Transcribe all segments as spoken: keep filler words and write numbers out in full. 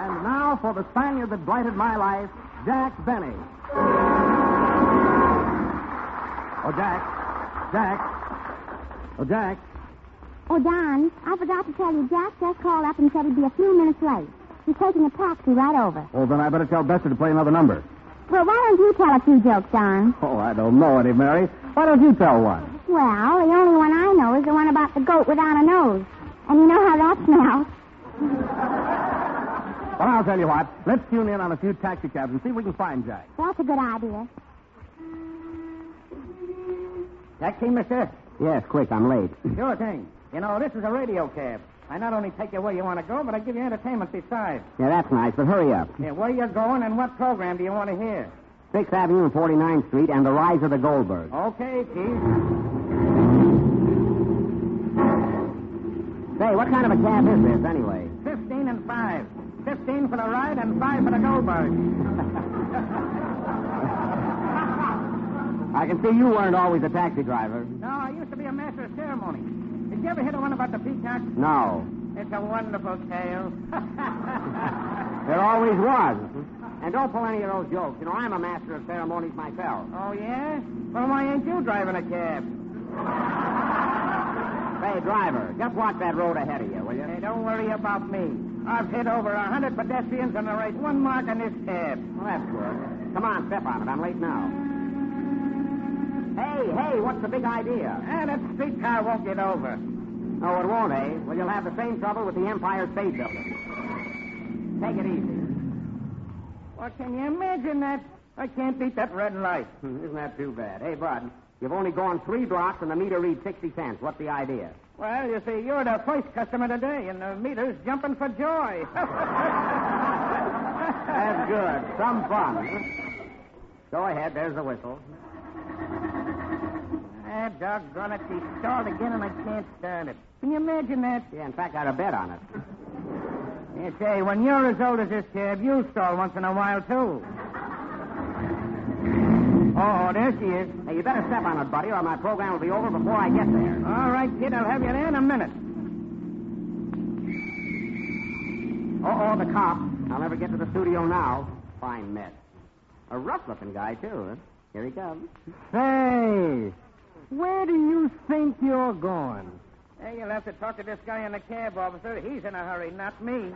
And now for the Spaniard that blighted my life, Jack Benny. Oh, Jack. Jack. Oh, Jack. Oh, Don, I forgot to tell you, Jack just called up and said he'd be a few minutes late. He's taking a taxi right over. Oh, then I better tell Bester to play another number. Well, why don't you tell a few jokes, Don? Oh, I don't know any, Mary. Why don't you tell one? Well, the only one I know is the one about the goat without a nose. And you know how that smells. Well, I'll tell you what. Let's tune in on a few taxi cabs and see if we can find Jack. That's a good idea. Taxi, mister? Yes, quick. I'm late. Sure thing. You know, this is a radio cab. I not only take you where you want to go, but I give you entertainment besides. Yeah, that's nice, but hurry up. Yeah, where you going and what program do you want to hear? sixth Avenue and forty-ninth Street and the Rise of the Goldbergs. Okay, Keith. Say, what kind of a cab is this, anyway? Fifteen and five. Fifteen for the ride and five for the Goldbergs. I can see you weren't always a taxi driver. No, I used to be a master of ceremony. Did you ever hear the one about the peacock? No. It's a wonderful tale. There always was. And don't pull any of those jokes. You know, I'm a master of ceremonies myself. Oh, yeah? Well, why ain't you driving a cab? Say, driver, just watch that road ahead of you, will you? Hey, don't worry about me. I've hit over a hundred pedestrians and there ain't one mark on this cab. Well, that's good. Come on, step on it. I'm late now. Hey, hey, what's the big idea? And that streetcar won't get over. No, it won't, eh? Well, you'll have the same trouble with the Empire State Building. Take it easy. Well, can you imagine that? I can't beat that red light. Isn't that too bad? Hey, Bud, you've only gone three blocks and the meter reads sixty cents. What's the idea? Well, you see, you're the first customer today, and the meter's jumping for joy. That's good. Some fun. Go ahead. There's the whistle. Ah, doggone it. She stalled again, and I can't start it. Can you imagine that? Yeah, in fact, I'd have bet on it. You say, when you're as old as this cab, you'll stall once in a while, too. Oh, there she is. Hey, you better step on it, buddy, or my program will be over before I get there. All right, kid, I'll have you there in a minute. Uh-oh, the cop. I'll never get to the studio now. Fine mess. A rough-looking guy, too. Huh? Here he comes. Say, where do you think you're going? Hey, you'll have to talk to this guy in the cab, officer. He's in a hurry, not me.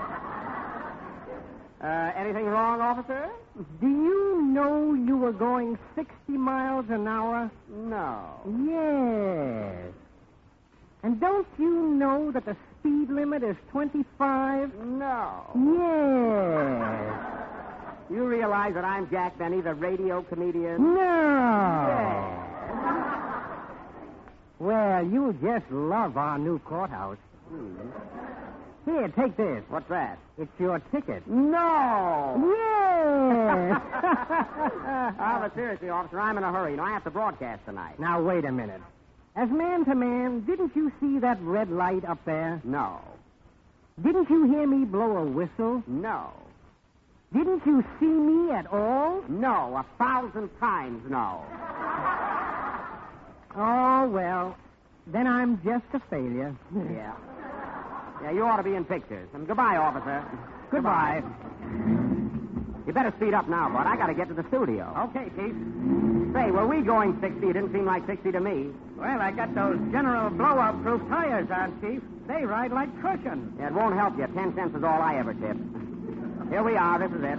Uh, anything wrong, officer? Do you know you were going sixty miles an hour? No. Yes. And don't you know that the speed limit is twenty-five? No. Yes. You realize that I'm Jack Benny, the radio comedian? No. Yeah. Well, you just love our new courthouse. Hmm. Here, take this. What's that? It's your ticket. No! Yes! Oh, but seriously, officer, I'm in a hurry. You know, I have to broadcast tonight. Now, wait a minute. As man to man, didn't you see that red light up there? No. Didn't you hear me blow a whistle? No. Didn't you see me at all? No. A thousand times no. Oh, well, then I'm just a failure. Yeah. Yeah, you ought to be in pictures. And goodbye, officer. Goodbye. You better speed up now, Bud. I got to get to the studio. Okay, Chief. Say, were we going sixty? It didn't seem like sixty to me. Well, I got those General blowout-proof tires on, Chief. They ride like cushions. Yeah, it won't help you. Ten cents is all I ever tip. Here we are. This is it.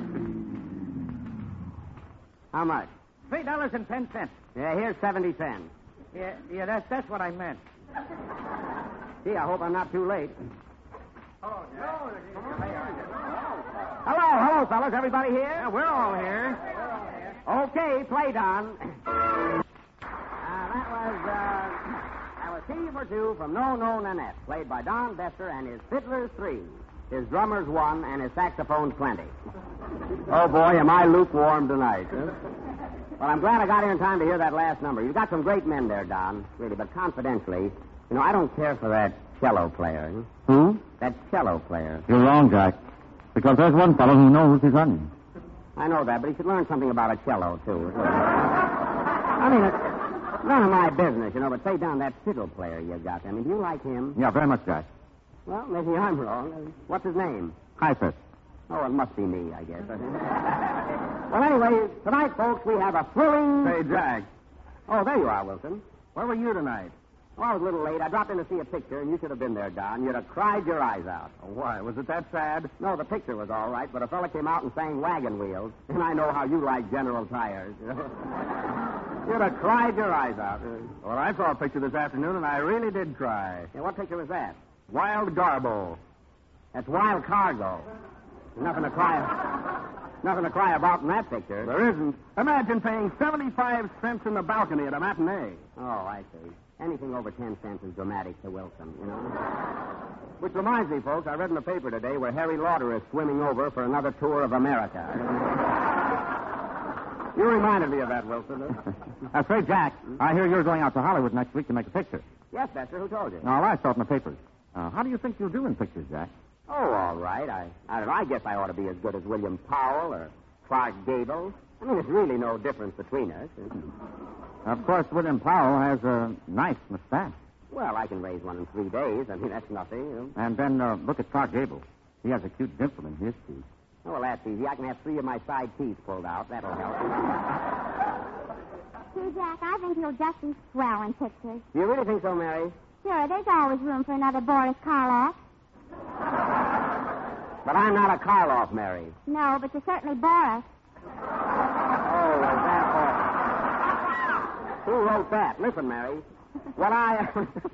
How much? Three dollars and ten cents. Yeah, here's seventy cents. Yeah, yeah, that's that's what I meant. Gee, I hope I'm not too late. Oh, no. Hello, hello, fellas. Everybody here? Yeah, we're all here. Okay, play, Don. Uh, that was, uh, that was T for Two from No No Nanette, played by Don Bester and his fiddlers three, his drummers one, and his saxophones twenty. Oh, boy, am I lukewarm tonight. Huh? Well, I'm glad I got here in time to hear that last number. You've got some great men there, Don, really, but confidentially, you know, I don't care for that cello player. Who? That cello player. You're wrong, Jack. Because there's one fellow who knows his onions. I know that, but he should learn something about a cello, too. I mean, it's none of my business, you know, but say down that fiddle player you got. I mean, do you like him? Yeah, very much, Jack. Well, maybe I'm wrong. What's his name? Heifetz. Oh, it must be me, I guess. Well, anyway, tonight, folks, we have a thrilling... Hey, Jack. Oh, there you are, Wilson. Where were you tonight? Oh, I was a little late. I dropped in to see a picture, and you should have been there, Don. You'd have cried your eyes out. Oh, why? Was it that sad? No, the picture was all right, but a fella came out and sang Wagon Wheels, and I know how you like General Tires. You'd have cried your eyes out. Well, I saw a picture this afternoon, and I really did cry. Yeah, what picture was that? Wild Garbo. That's Wild Cargo. Nothing to cry Nothing to cry about in that picture. There isn't. Imagine paying seventy-five cents in the balcony at a matinee. Oh, I see. Anything over ten cents is dramatic to Wilson, you know. Which reminds me, folks, I read in the paper today where Harry Lauder is swimming over for another tour of America. You reminded me of that, Wilson. Uh, say, Jack, I hear you're going out to Hollywood next week to make a picture. Yes, Bester, who told you? No, I saw it in the papers. Uh, how do you think you'll do in pictures, Jack? Oh, all right. I, I don't know. I guess I ought to be as good as William Powell or Clark Gable. I mean, there's really no difference between us. Of course, William Powell has a nice mustache. Well, I can raise one in three days. I mean, that's nothing. You know. And then uh, look at Clark Gable. He has a cute dimple in his teeth. Oh, well, that's easy. I can have three of my side teeth pulled out. That'll help. See, Jack, I think you'll just be swell in pictures. Do you really think so, Mary? Sure, there's always room for another Boris Karloff. But I'm not a Karloff, Mary. No, but you're certainly Boris. Oh, is that all? Who wrote that? Listen, Mary. What I...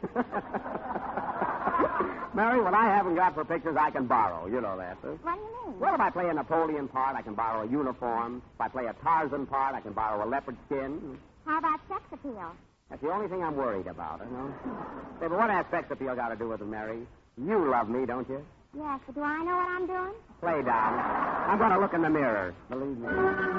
Mary, what I haven't got for pictures, I can borrow. You know that, huh? What do you mean? Well, if I play a Napoleon part, I can borrow a uniform. If I play a Tarzan part, I can borrow a leopard skin. How about sex appeal? That's the only thing I'm worried about, you know. Say, but what has sex appeal got to do with it, Mary? You love me, don't you? Yes, but do I know what I'm doing? Play down. I'm going to look in the mirror. Believe me.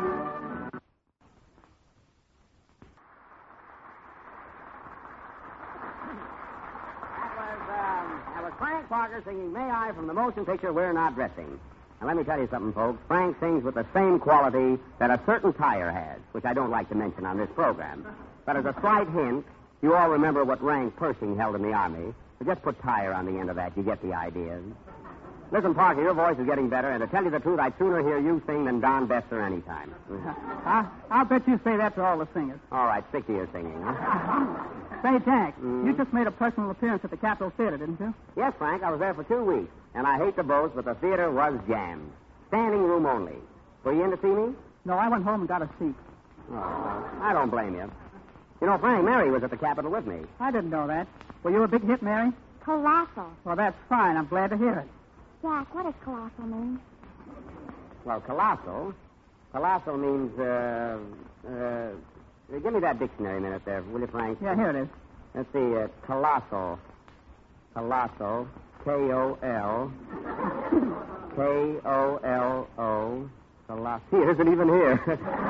That was, um, that was Frank Parker singing May I from the motion picture We're Not Dressing. Now, let me tell you something, folks. Frank sings with the same quality that a certain tire has, which I don't like to mention on this program. But as a slight hint, you all remember what rank Pershing held in the Army. So just put tire on the end of that. You get the idea. Listen, Parker, your voice is getting better, and to tell you the truth, I'd sooner hear you sing than Don Bester anytime. I, I'll bet you say that to all the singers. All right, stick to your singing, huh? Say, Jack, Mm. you just made a personal appearance at the Capitol Theater, didn't you? Yes, Frank, I was there for two weeks, and I hate to boast, but the theater was jammed. Standing room only. Were you in to see me? No, I went home and got a seat. Oh, I don't blame you. You know, Frank, Mary was at the Capitol with me. I didn't know that. Were you a big hit, Mary? Colossal. Well, that's fine. I'm glad to hear it. Jack, what does colossal mean? Well, colossal. Colossal means, uh, uh, give me that dictionary a minute there, will you, Frank? Yeah, here it is. Let's see, uh, colossal. Colossal. K O L. K O L O. Colossal. He isn't even here.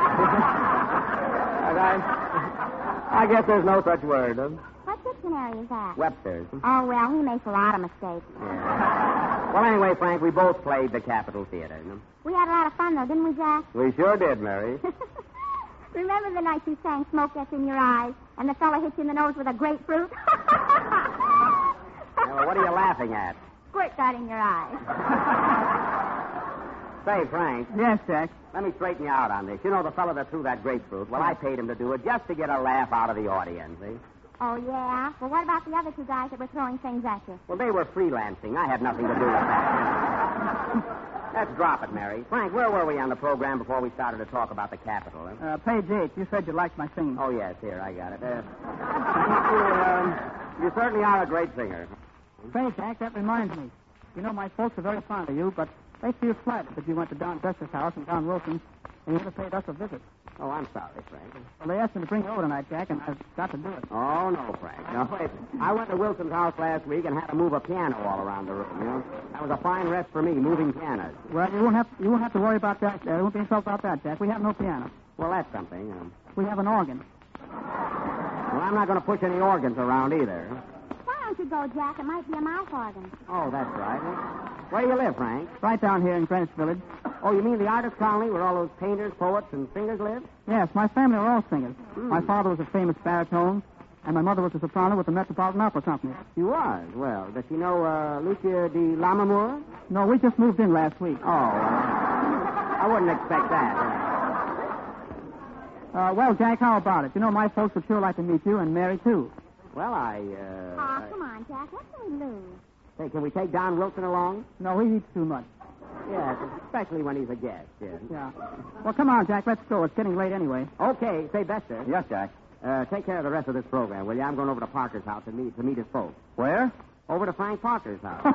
I, I guess there's no such word, huh? What dictionary is that? Webster's. Oh, well, he makes a lot of mistakes. Yeah. Well, anyway, Frank, we both played the Capitol Theater. You know? We had a lot of fun, though, didn't we, Jack? We sure did, Mary. Remember the night you sang Smoke Gets in Your Eyes, and the fella hit you in the nose with a grapefruit? Well, what are you laughing at? Squirt got in your eyes. Say, Frank, Yes, Jack. let me straighten you out on this. You know the fellow that threw that grapefruit? Well, I paid him to do it just to get a laugh out of the audience, see? Oh, yeah? Well, what about the other two guys that were throwing things at you? Well, they were freelancing. I had nothing to do with that. Let's drop it, Mary. Frank, where were we on the program before we started to talk about the Capitol? Huh? Uh, page eight. You said you liked my singing. Oh, yes, here, I got it. Uh, you, um, you certainly are a great singer. Say, Jack, that reminds me. You know, my folks are very fond of you, but they feel slighted that you went to Don Bester's house and Don Wilson's and you never paid us a visit. Oh, I'm sorry, Frank. Well, they asked me to bring you over tonight, Jack, and I've got to do it. Oh, no, Frank. No, wait. I went to Wilson's house last week and had to move a piano all around the room, you know. That was a fine rest for me, moving pianos. Well, you won't have you won't have to worry about that. Uh, you won't be insulted about that, Jack. We have no piano. Well, that's something. Um, We have an organ. well, I'm not going to push any organs around either. Why don't you go, Jack? It might be a mouth organ. Oh, that's right. Where do you live, Frank? Right down here in Greenwich Village. Oh, you mean the artist colony where all those painters, poets, and singers live? Yes, my family are all singers. Hmm. My father was a famous baritone, and my mother was a soprano with the Metropolitan Opera Company. She was. Well, does she know uh, Lucia di Lammermoor? No, we just moved in last week. Oh, uh, I wouldn't expect that. Uh, well, Jack, how about it? You know, my folks would sure like to meet you and Mary, too. Well, I, uh... Oh, come on, Jack. What can we lose? Hey, can we take Don Wilson along? No, he eats too much. Yes, especially when he's a guest, yes. Yeah. Well, come on, Jack. Let's go. It's getting late anyway. Okay, say, Bester. Yes, Jack. Uh, take care of the rest of this program, will you? I'm going over to Parker's house to meet, to meet his folks. Where? Over to Frank Parker's house.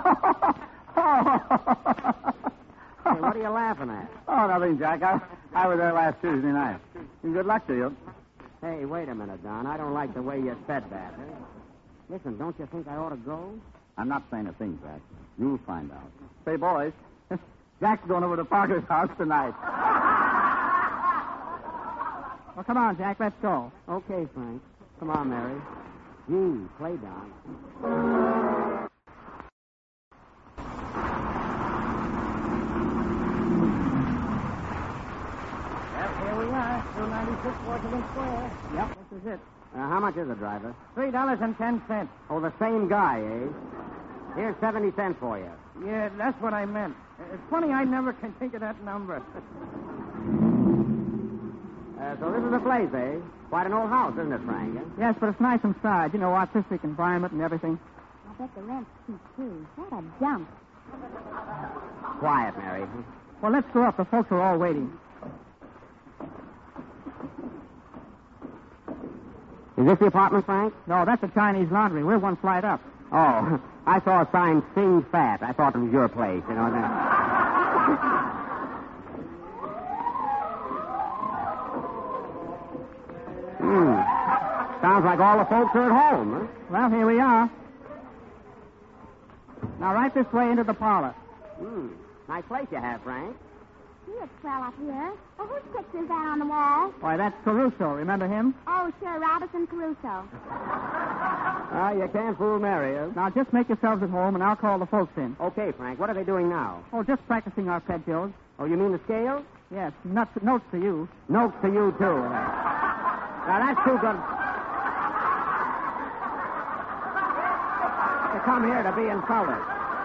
Hey, what are you laughing at? Oh, nothing, Jack. I, I was there last Tuesday night. And good luck to you. Hey, wait a minute, Don. I don't like the way you said that. Huh? Listen, don't you think I ought to go? I'm not saying a thing, Jack. You'll find out. Say, boys, Jack's going over to Parker's house tonight. Well, come on, Jack. Let's go. Okay, Frank. Come on, Mary. Gee, play, Don. two ninety-six Washington Square. Yep, this is it. Uh, how much is it, driver? Three dollars and ten cents. Oh, the same guy, eh? Here's seventy cents for you. Yeah, that's what I meant. It's funny I never can think of that number. Uh, so this is the place, eh? Quite an old house, isn't it, Frank? Eh? Yes, but it's nice inside. You know, artistic environment and everything. I bet the rent's cheap, too. What a jump. Quiet, Mary. Well, let's go up. The folks are all waiting. Is this the apartment, Frank? No, that's a Chinese laundry. We're one flight up. Oh, I saw a sign, Sing Fat. I thought it was your place, you know. Hmm. Sounds like all the folks are at home, huh? Well, here we are. Now, right this way into the parlor. Hmm. Nice place you have, Frank. Gee, it's swell up here. Well, whose picture is that on the wall? Why, that's Caruso. Remember him? Oh, sure, Robinson Crusoe. Ah, you can't fool Mary, huh? Now, just make yourselves at home, and I'll call the folks in. Okay, Frank. What are they doing now? Oh, just practicing our arpeggios. Oh, you mean the scale? Yes, nuts, notes to you. Notes to you, too. Now, that's too good. To come here to be insulted.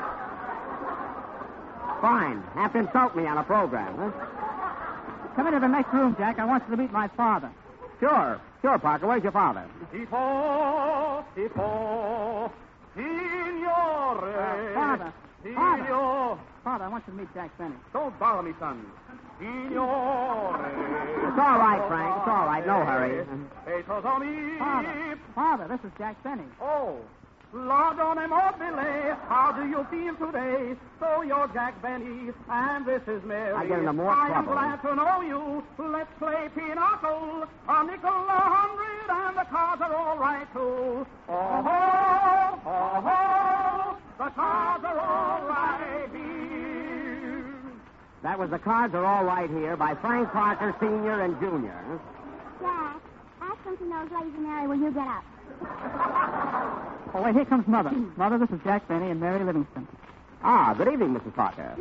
Fine. Have to insult me on a program, huh? Come into the next room, Jack. I want you to meet my father. Sure. Sure, Parker. Where's your father? Tipo, tipo, signore. Uh, father. Signor. Father, I want you to meet Jack Benny. Don't bother me, son. Signore. It's all right, Frank. It's all right. No hurry. Besos a mi. Father. Father, this is Jack Benny. Oh. Ladrone mobile, how do you feel today? So you're Jack Benny, and this is Mary. I get into more I am trouble. glad to know you. Let's play pinochle. A nickel, a hundred, and the cards are all right, too. Oh, ho, oh, ho, the cards are all right here. That was The Cards Are All Right Here by Frank Parker, Senior and Junior. Jack, ask him to knows Lazy Mary when you get up. Oh, wait, here comes Mother. Mother, this is Jack Benny and Mary Livingston. Ah, good evening, Missus Parker.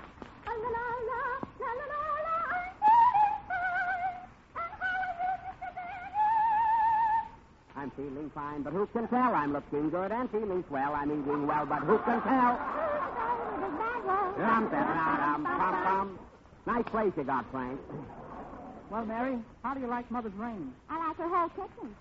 I'm feeling fine, but who can tell? I'm looking good and feeling swell. I'm eating well, but who can tell? Dum, da, da, dum, bum, bum. Nice place you got, Frank. Well, Mary, how do you like Mother's range? I like her whole kitchen.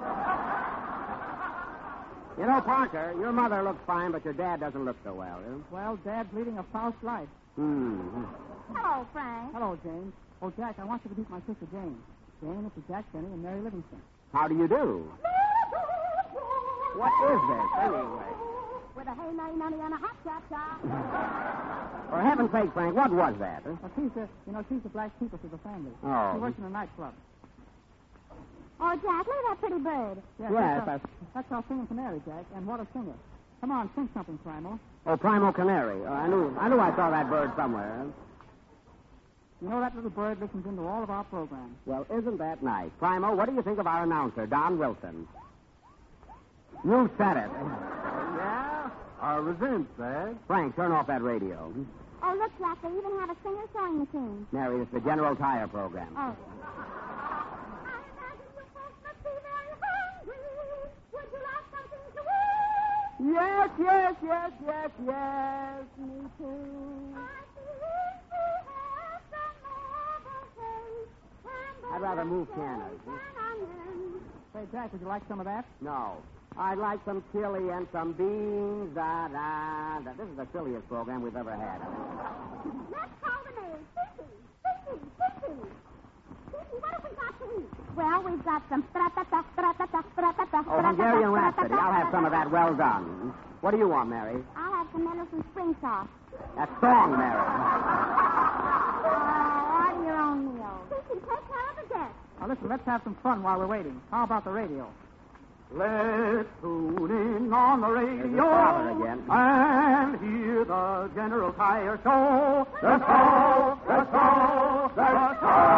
You know, Parker, your mother looks fine, but your dad doesn't look so well. Huh? Well, Dad's leading a false life. Hmm. Hello, Frank. Hello, James. Oh, Jack, I want you to meet my sister, Jane. Jane, this is Jack Benny and Mary Livingston. How do you do? What is this, anyway? With a hey, nanny, nanny, and a hot chop chop. For heaven's sake, Frank, what was that? Huh? Well, she's the, you know, she's the black sheep of the family. Oh. She works in a nightclub. Oh, Jack, look at that pretty bird. Yes, Yes, that's, our, that's our singing canary, Jack, and what a singer. Come on, sing something, Primo. Oh, Primo Canary. Oh, I knew I knew I saw that bird somewhere. You know, that little bird listens into all of our programs. Well, isn't that nice? Primo, what do you think of our announcer, Don Wilson? You said it. Yeah? Our results, eh? Frank, turn off that radio. Oh, look, Jack, they even have a singer sewing machine. Mary, it's the General Tire program. Oh. I imagine you folks must be very hungry. Would you like something to eat? Yes, yes, yes, yes, yes. Me too. I'd rather move pianos. Say, Jack, would you like some of that? No. I'd like some chili and some beans. Da, da, da. This is the silliest program we've ever had. Let's call the maid. Fifi, Fifi, Fifi. Fifi, what have we got to eat? Well, we've got some stratata, stratata, stratata, Oh, Hungarian Rhapsody. I'll have some of that well done. What do you want, Mary? I'll have some Mendelssohn spring sauce. That's song, Mary. Oh, order your own meal. Fifi, take care of the guests. Now, listen, let's have some fun while we're waiting. How about the radio? Let's tune in on the There's radio the father again. and hear the General Tire Show. The show, the show, the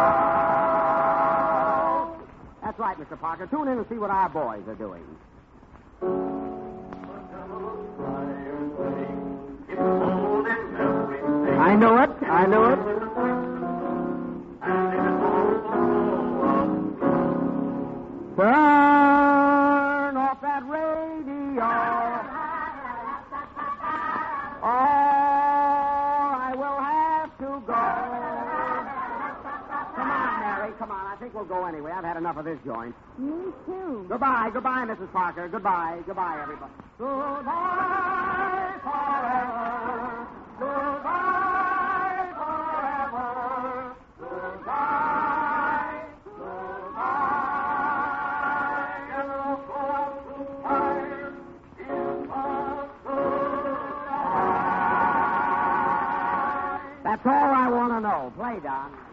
show. That's right, Mister Parker. Tune in and see what our boys are doing. I knew it. I knew it. Turn off that radio. Or I will have to go. Come on, Mary. Come on. I think we'll go anyway. I've had enough of this joint. Me too. Goodbye. Goodbye, Missus Parker. Goodbye. Goodbye, everybody. Goodbye forever. Goodbye forever. Goodbye. Goodbye. General Tire is a goodbye. That's all I want to know. Play, Don.